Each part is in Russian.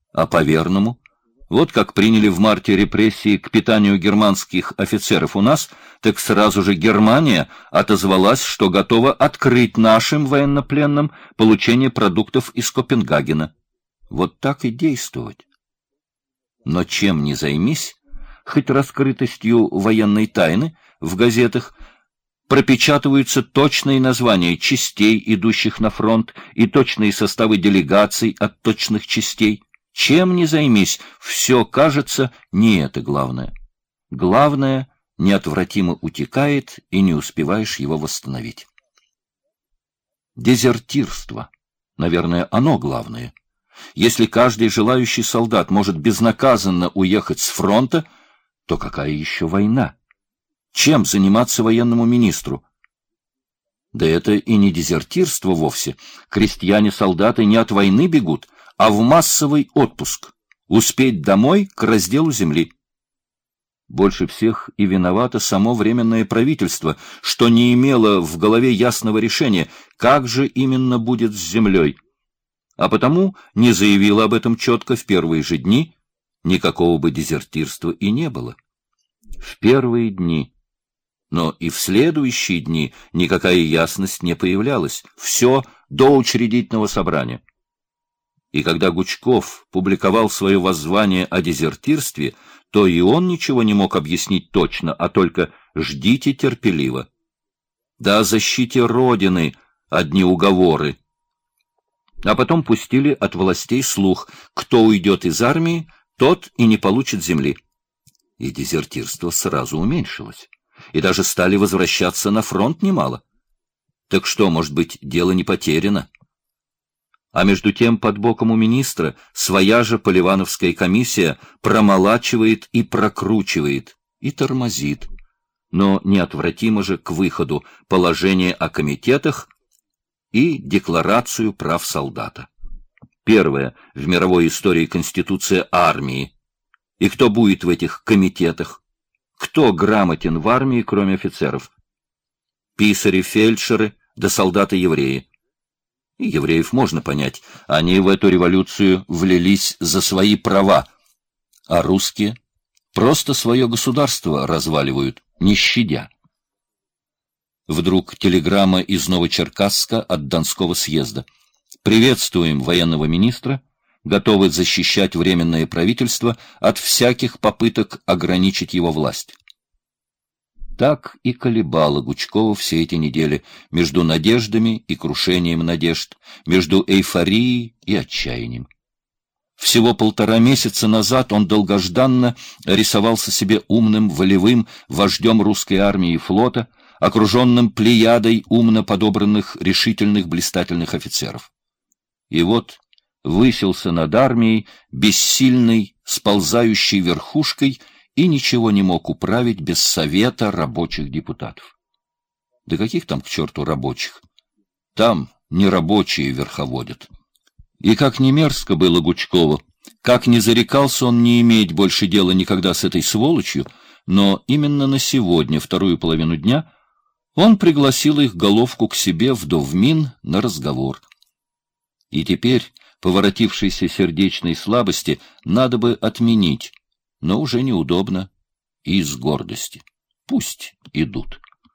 А по-верному? Вот как приняли в марте репрессии к питанию германских офицеров у нас, так сразу же Германия отозвалась, что готова открыть нашим военнопленным получение продуктов из Копенгагена. Вот так и действовать. Но чем ни займись, хоть раскрытостью военной тайны, в газетах пропечатываются точные названия частей, идущих на фронт, и точные составы делегаций от точных частей. Чем ни займись, все, кажется, не это главное. Главное неотвратимо утекает, и не успеваешь его восстановить. Дезертирство. Наверное, оно главное. Если каждый желающий солдат может безнаказанно уехать с фронта, то какая еще война? Чем заниматься военному министру? Да это и не дезертирство вовсе. Крестьяне-солдаты не от войны бегут, а в массовый отпуск, успеть домой к разделу земли. Больше всех и виновато само Временное правительство, что не имело в голове ясного решения, как же именно будет с землей, а потому не заявило об этом четко в первые же дни, никакого бы дезертирства и не было. В первые дни, но и в следующие дни никакая ясность не появлялась, все до учредительного собрания. И когда Гучков публиковал свое воззвание о дезертирстве, то и он ничего не мог объяснить точно, а только «ждите терпеливо». Да о защите Родины одни уговоры. А потом пустили от властей слух: кто уйдет из армии, тот и не получит земли. И дезертирство сразу уменьшилось. И даже стали возвращаться на фронт немало. Так что, может быть, дело не потеряно? А между тем под боком у министра своя же поливановская комиссия промолачивает и прокручивает, и тормозит, но неотвратимо же к выходу положение о комитетах и декларацию прав солдата. Первое в мировой истории Конституция армии. И кто будет в этих комитетах? Кто грамотен в армии, кроме офицеров? Писари, фельдшеры, да солдаты-евреи. И евреев можно понять, они в эту революцию влились за свои права, а русские просто свое государство разваливают, не щадя. Вдруг телеграмма из Новочеркасска от Донского съезда. Приветствуем военного министра, готовы защищать Временное правительство от всяких попыток ограничить его власть. Так и колебало Гучкова все эти недели между надеждами и крушением надежд, между эйфорией и отчаянием. Всего 1,5 месяца назад он долгожданно рисовался себе умным, волевым вождем русской армии и флота, окруженным плеядой умно подобранных, решительных, блистательных офицеров. И вот высился над армией, бессильной, сползающей верхушкой, и ничего не мог управить без совета рабочих депутатов. Да каких там к черту рабочих? Там не рабочие верховодят. И как не мерзко было Гучкову, как не зарекался он не иметь больше дела никогда с этой сволочью, но именно на сегодня, вторую половину дня, он пригласил их головку к себе в Довмин на разговор. И теперь, по воротившейся сердечной слабости, надо бы отменить, но уже неудобно и из гордости. Пусть идут.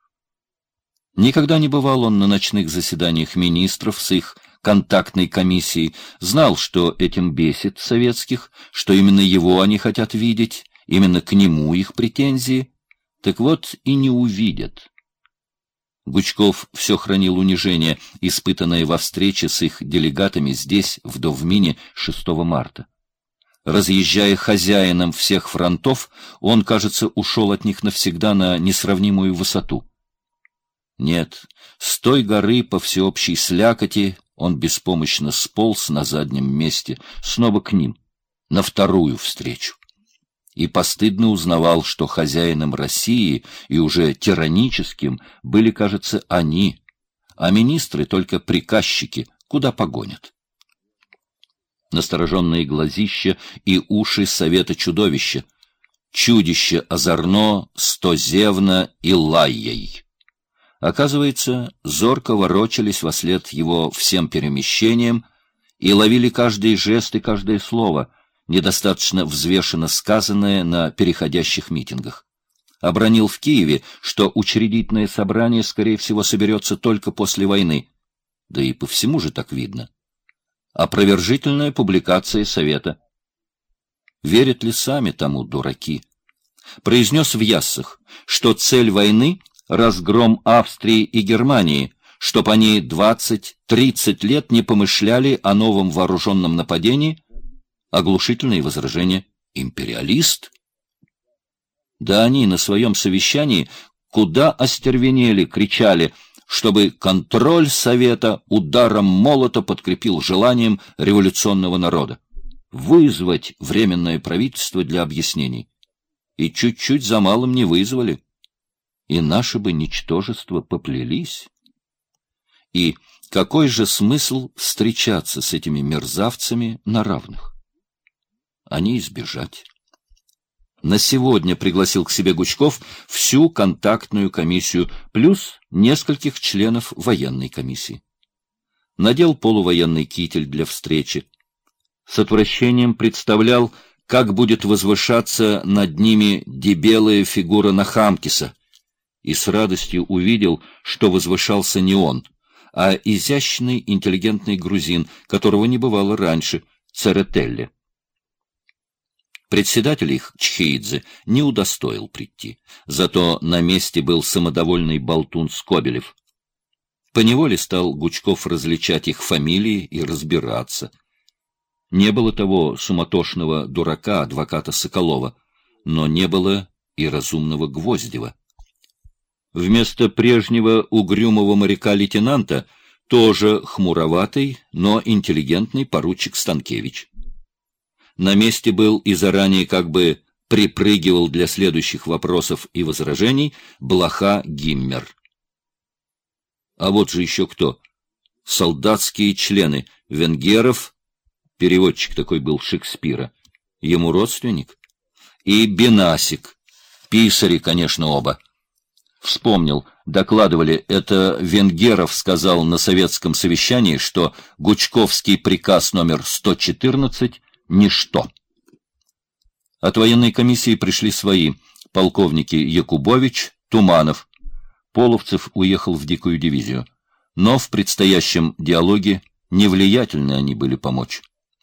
Никогда не бывал он на ночных заседаниях министров с их контактной комиссией, знал, что этим бесит советских, что именно его они хотят видеть, именно к нему их претензии. Так вот и не увидят. Гучков все хранил унижение, испытанное во встрече с их делегатами здесь, в Довмине, 6 марта. Разъезжая хозяином всех фронтов, он, кажется, ушел от них навсегда на несравнимую высоту. Нет, с той горы по всеобщей слякоти он беспомощно сполз на заднем месте, снова к ним, на вторую встречу. И постыдно узнавал, что хозяином России и уже тираническим были, кажется, они, а министры только приказчики, куда погонят. Настороженные глазища и уши совета чудовища, чудище озорно, стозевно и лайей. Оказывается, зорко ворочались вослед его всем перемещениям и ловили каждый жест и каждое слово, недостаточно взвешенно сказанное на переходящих митингах. Обронил в Киеве, что учредительное собрание, скорее всего, соберется только после войны. Да и по всему же так видно. Опровержительная публикация Совета. Верят ли сами тому дураки? Произнес в Яссах, что цель войны — разгром Австрии и Германии, чтоб они 20-30 лет не помышляли о новом вооруженном нападении. Оглушительные возражения. Империалист? Да они на своем совещании куда остервенели, кричали, чтобы контроль Совета ударом молота подкрепил желанием революционного народа. Вызвать Временное правительство для объяснений. И чуть-чуть за малым не вызвали. И наши бы ничтожества поплелись. И какой же смысл встречаться с этими мерзавцами на равных? А не избежать. На сегодня пригласил к себе Гучков всю контактную комиссию, плюс нескольких членов военной комиссии. Надел полувоенный китель для встречи. С отвращением представлял, как будет возвышаться над ними дебелая фигура Нахамкиса, и с радостью увидел, что возвышался не он, а изящный интеллигентный грузин, которого не бывало раньше, Церетелли. Председатель их, Чхеидзе, не удостоил прийти, зато на месте был самодовольный болтун Скобелев. Поневоле стал Гучков различать их фамилии и разбираться. Не было того суматошного дурака, адвоката Соколова, но не было и разумного Гвоздева. Вместо прежнего угрюмого моряка-лейтенанта тоже хмуроватый, но интеллигентный поручик Станкевич. На месте был и заранее как бы припрыгивал для следующих вопросов и возражений блоха Гиммер. А вот же еще кто? Солдатские члены Венгеров, переводчик такой был Шекспира, ему родственник, и Бенасик, писари, конечно, оба. Вспомнил, докладывали, это Венгеров сказал на советском совещании, что Гучковский приказ номер 114 — ничто. От военной комиссии пришли свои, полковники Якубович, Туманов. Половцев уехал в дикую дивизию, но в предстоящем диалоге невлиятельны они были помочь.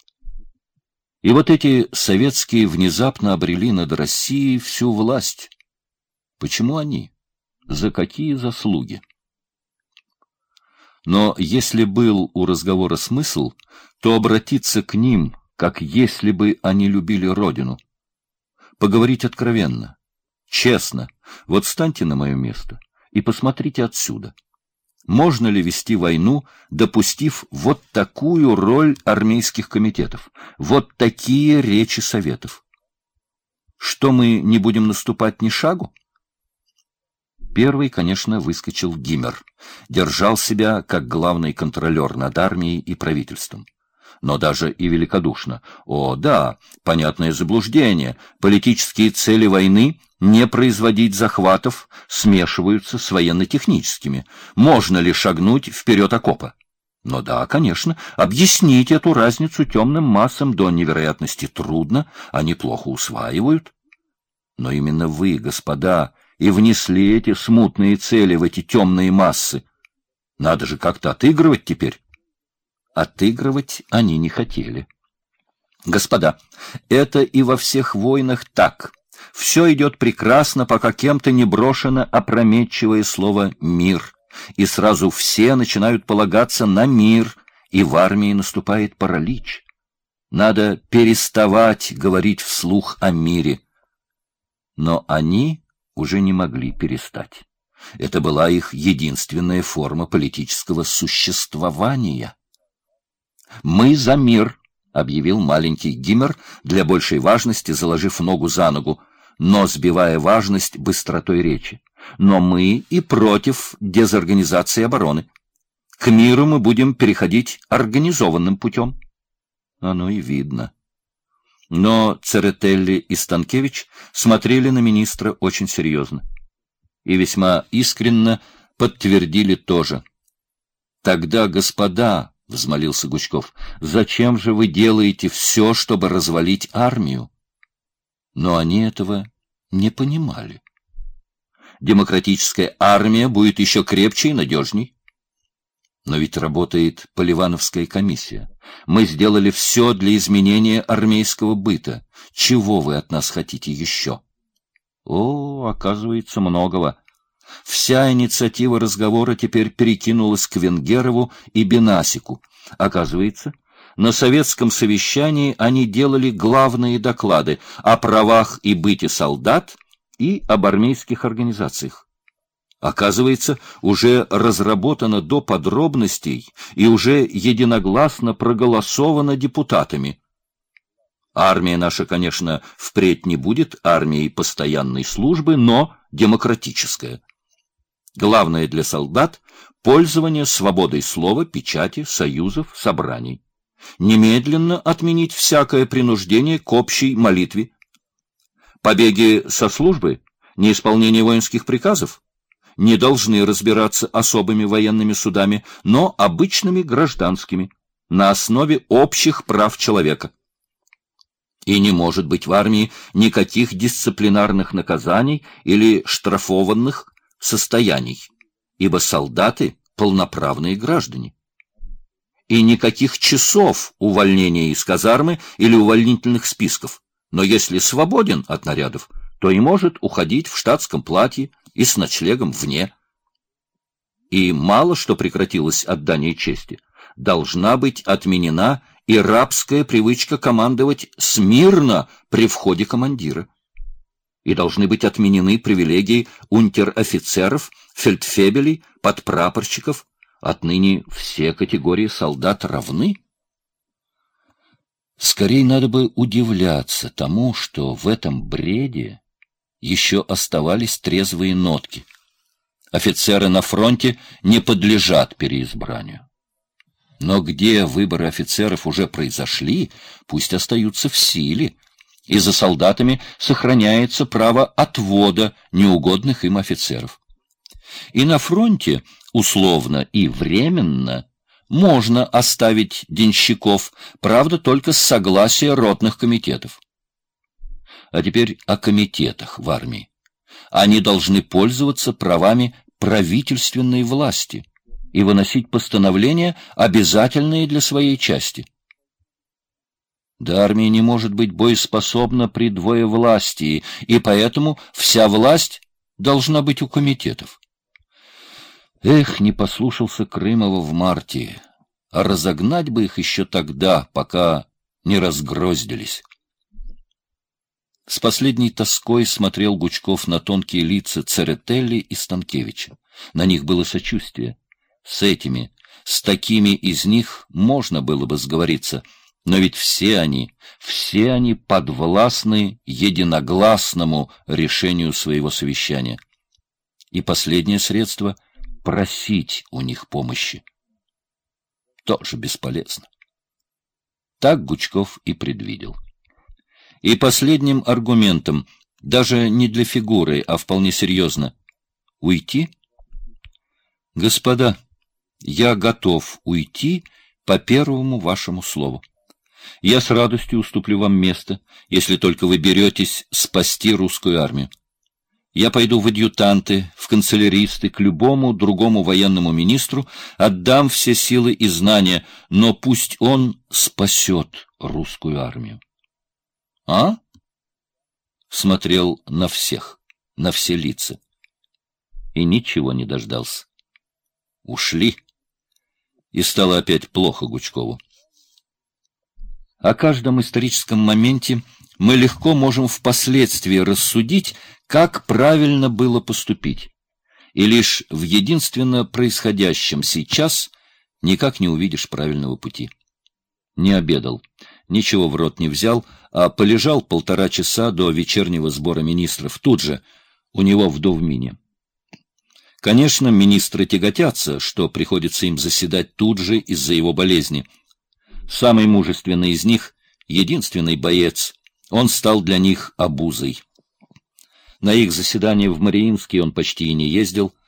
И вот эти советские внезапно обрели над Россией всю власть. Почему они? За какие заслуги? Но если был у разговора смысл, то обратиться к ним, как если бы они любили родину. Поговорить откровенно, честно. Вот встаньте на мое место и посмотрите отсюда. Можно ли вести войну, допустив вот такую роль армейских комитетов, вот такие речи советов? Что мы не будем наступать ни шагу? Первый, конечно, выскочил Гиммер, держал себя как главный контролер над армией и правительством. Но даже и великодушно. О, да, понятное заблуждение. Политические цели войны — не производить захватов, смешиваются с военно-техническими. Можно ли шагнуть вперед окопа? Но да, конечно, объяснить эту разницу темным массам до невероятности трудно, они плохо усваивают. Но именно вы, господа, и внесли эти смутные цели в эти темные массы. Надо же как-то отыгрывать теперь. Отыгрывать они не хотели. Господа, это и во всех войнах так. Все идет прекрасно, пока кем-то не брошено опрометчивое слово «мир». И сразу все начинают полагаться на мир, и в армии наступает паралич. Надо переставать говорить вслух о мире. Но они уже не могли перестать. Это была их единственная форма политического существования. «Мы за мир», — объявил маленький Гиммер, для большей важности заложив ногу за ногу, но сбивая важность быстротой речи. «Но мы и против дезорганизации обороны. К миру мы будем переходить организованным путем». Оно и видно. Но Церетелли и Станкевич смотрели на министра очень серьезно. И весьма искренно подтвердили тоже. «Тогда, господа, взмолился Гучков. Зачем же вы делаете все, чтобы развалить армию? Но они этого не понимали. Демократическая армия будет еще крепче и надежней. Но ведь работает Поливановская комиссия. Мы сделали все для изменения армейского быта. Чего вы от нас хотите еще? О, оказывается, многого. Вся инициатива разговора теперь перекинулась к Венгерову и Бенасику. Оказывается, на советском совещании они делали главные доклады о правах и быте солдат и об армейских организациях. Оказывается, уже разработано до подробностей и уже единогласно проголосовано депутатами. Армия наша, конечно, впредь не будет армией постоянной службы, но демократическая. Главное для солдат – пользование свободой слова, печати, союзов, собраний. Немедленно отменить всякое принуждение к общей молитве. Побеги со службы, неисполнение воинских приказов не должны разбираться особыми военными судами, но обычными гражданскими, на основе общих прав человека. И не может быть в армии никаких дисциплинарных наказаний или штрафованных состояний, ибо солдаты – полноправные граждане. И никаких часов увольнения из казармы или увольнительных списков, но если свободен от нарядов, то и может уходить в штатском платье и с ночлегом вне. И мало что прекратилось отдание чести. Должна быть отменена и рабская привычка командовать смирно при входе командира. И должны быть отменены привилегии унтер-офицеров, фельдфебелей, подпрапорщиков. Отныне все категории солдат равны. Скорее надо бы удивляться тому, что в этом бреде еще оставались трезвые нотки. Офицеры на фронте не подлежат переизбранию. Но где выборы офицеров уже произошли, пусть остаются в силе, и за солдатами сохраняется право отвода неугодных им офицеров. И на фронте условно и временно можно оставить денщиков, правда, только с согласия ротных комитетов. А теперь о комитетах в армии. Они должны пользоваться правами правительственной власти и выносить постановления, обязательные для своей части. Да, армия не может быть боеспособна при двоевластии, и поэтому вся власть должна быть у комитетов. Эх, не послушался Крымова в марте, а разогнать бы их еще тогда, пока не разгроздились. С последней тоской смотрел Гучков на тонкие лица Церетели и Станкевича. На них было сочувствие. С такими из них можно было бы сговориться, но ведь все они подвластны единогласному решению своего совещания. И последнее средство — просить у них помощи. Тоже бесполезно. Так Гучков и предвидел. И последним аргументом, даже не для фигуры, а вполне серьезно, уйти? Господа, я готов уйти по первому вашему слову. Я с радостью уступлю вам место, если только вы беретесь спасти русскую армию. Я пойду в адъютанты, в канцеляристы, к любому другому военному министру, отдам все силы и знания, но пусть он спасет русскую армию. А? Смотрел на всех, на все лица. И ничего не дождался. Ушли. И стало опять плохо Гучкову. О каждом историческом моменте мы легко можем впоследствии рассудить, как правильно было поступить. И лишь в единственно происходящем сейчас никак не увидишь правильного пути. Не обедал, ничего в рот не взял, а полежал 1,5 часа до вечернего сбора министров, тут же, у него в Довмине. Конечно, министры тяготятся, что приходится им заседать тут же из-за его болезни. Самый мужественный из них, единственный боец, он стал для них обузой. На их заседания в Мариинске он почти и не ездил,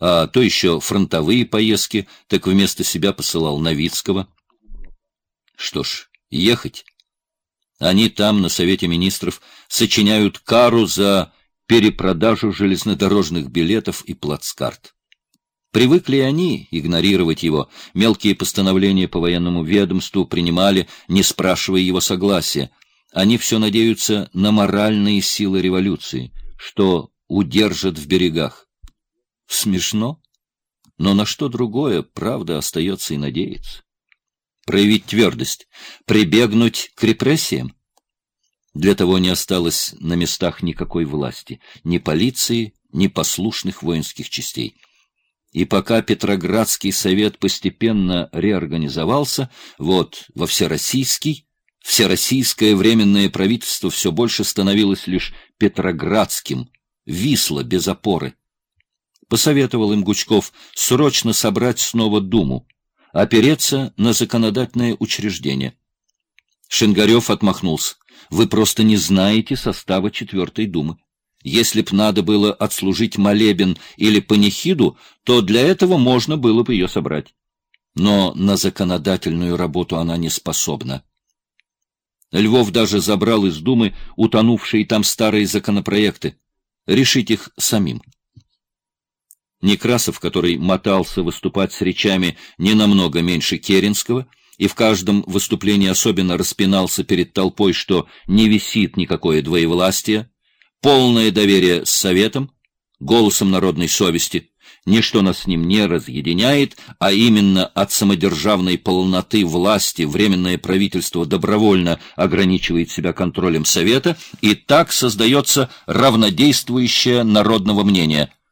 а то еще фронтовые поездки, так вместо себя посылал Новицкого. Что ж, ехать. Они там, на Совете Министров, сочиняют кару за перепродажу железнодорожных билетов и плацкарт. Привыкли они игнорировать его, мелкие постановления по военному ведомству принимали, не спрашивая его согласия. Они все надеются на моральные силы революции, что удержат в берегах. Смешно, но на что другое, правда, остается и надеяться. Проявить твердость, прибегнуть к репрессиям. Для того не осталось на местах никакой власти, ни полиции, ни послушных воинских частей. И пока Петроградский совет постепенно реорганизовался, вот во всероссийское временное правительство все больше становилось лишь петроградским, висло без опоры. Посоветовал им Гучков срочно собрать снова Думу, опереться на законодательное учреждение. Шингарев отмахнулся. Вы просто не знаете состава 4-й Думы. Если б надо было отслужить молебен или панихиду, то для этого можно было бы ее собрать. Но на законодательную работу она не способна. Львов даже забрал из Думы утонувшие там старые законопроекты. Решить их самим. Некрасов, который мотался выступать с речами не намного меньше Керенского, и в каждом выступлении особенно распинался перед толпой, что не висит никакое двоевластие, полное доверие с Советом, голосом народной совести, ничто нас с ним не разъединяет, а именно от самодержавной полноты власти Временное правительство добровольно ограничивает себя контролем Совета, и так создается равнодействующее народного мнения –